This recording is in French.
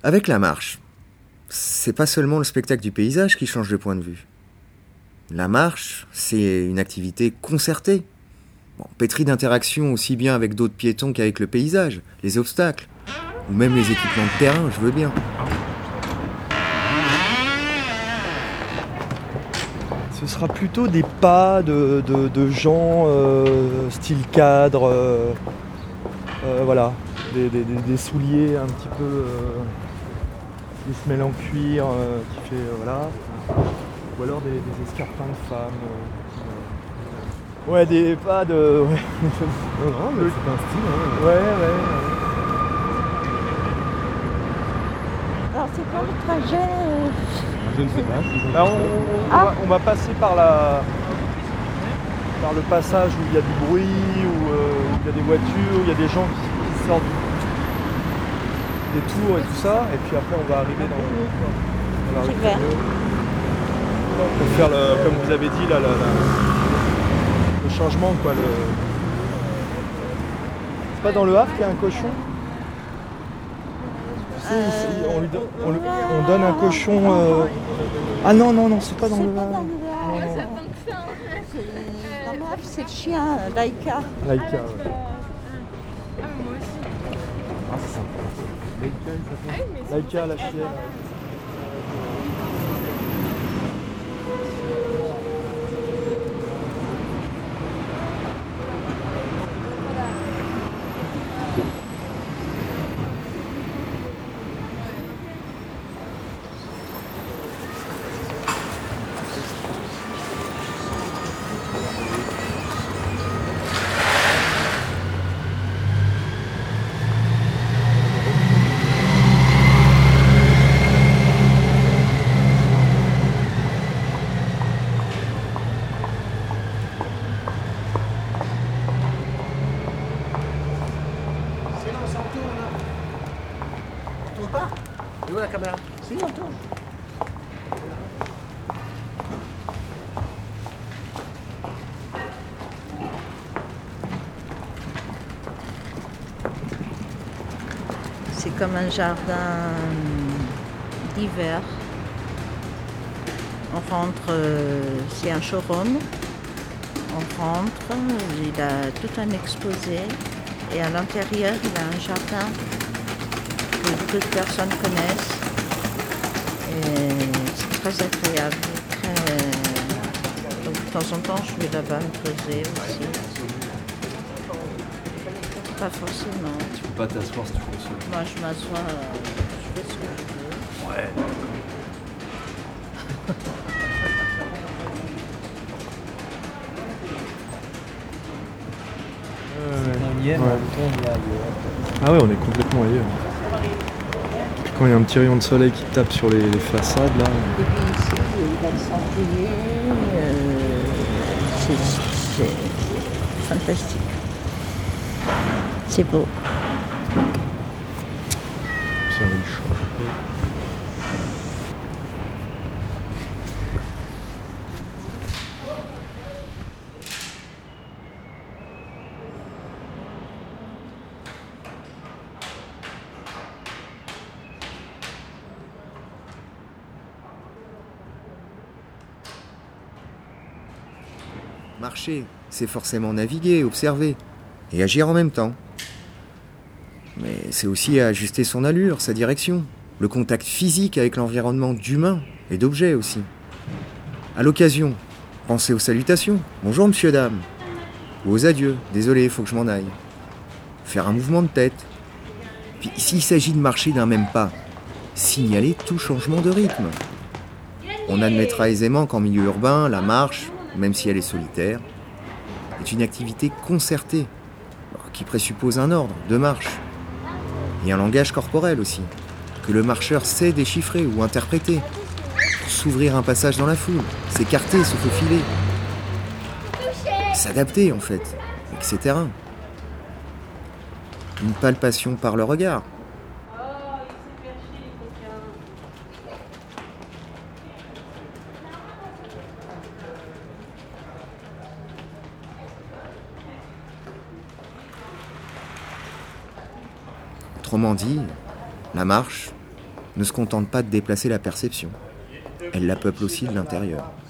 Avec la marche, c'est pas seulement le spectacle du paysage qui change de point de vue. La marche, c'est une activité concertée, pétrie d'interactions aussi bien avec d'autres piétons qu'avec le paysage, les obstacles, ou même les équipements de terrain, je veux bien. Ce sera plutôt des pas de gens style cadre, voilà, des souliers un petit peu, des semelles en cuir qui fait, voilà, ou alors des escarpins de femmes. Ouais, des pas de... Ouais. Non, mais c'est un style. Hein. Ouais. Alors c'est quoi le trajet Je ne sais pas. Là, on va passer par le passage où il y a du bruit, où il y a des voitures, où il y a des gens qui sortent des tours et tout ça. Et puis après, on va arriver dans la rue Super. pour faire, comme vous avez dit, là, le changement, quoi. C'est pas dans le Havre qu'il y a un cochon? On donne un cochon. Ah non, c'est pas dans C'est le pas Havre. dans le Havre. Dans le Havre, c'est le chien, Laïka. Laïka, ouais. Moi aussi. Ah, c'est sympa. Laïka, la chienne. Et où la caméra? Si, on tourne. C'est comme un jardin d'hiver. On rentre, c'est un showroom. On rentre, il a tout un exposé. Et à l'intérieur, il a un jardin que peu de personnes connaissent. Et c'est très agréable. Donc, de temps en temps, je vais là-bas me poser aussi. Pas forcément. Tu peux pas t'asseoir si tu consommes. Moi, je m'assois, je fais ce que je veux. Ouais. On y est, Ouais. mais en même temps, on y est ailleurs. Ah ouais, on est complètement ailleurs. Quand il y a un petit rayon de soleil qui tape sur les façades là. Et puis ici, il va le sanglier, c'est fantastique. C'est beau. Observer le champ. Marcher, c'est forcément naviguer, observer, et agir en même temps. Mais c'est aussi ajuster son allure, sa direction, le contact physique avec l'environnement d'humains et d'objets aussi. À l'occasion, pensez aux salutations. Bonjour monsieur, dame. Ou aux adieux. Désolé, faut que je m'en aille. Faire un mouvement de tête. Puis s'il s'agit de marcher d'un même pas, signaler tout changement de rythme. On admettra aisément qu'en milieu urbain, la marche, même si elle est solitaire, est une activité concertée, qui présuppose un ordre de marche, et un langage corporel aussi, que le marcheur sait déchiffrer ou interpréter, pour s'ouvrir un passage dans la foule, s'écarter, se faufiler, s'adapter en fait, etc. Une palpation par le regard. Autrement dit, la marche, ne se contente pas de déplacer la perception. Elle la peuple aussi de l'intérieur.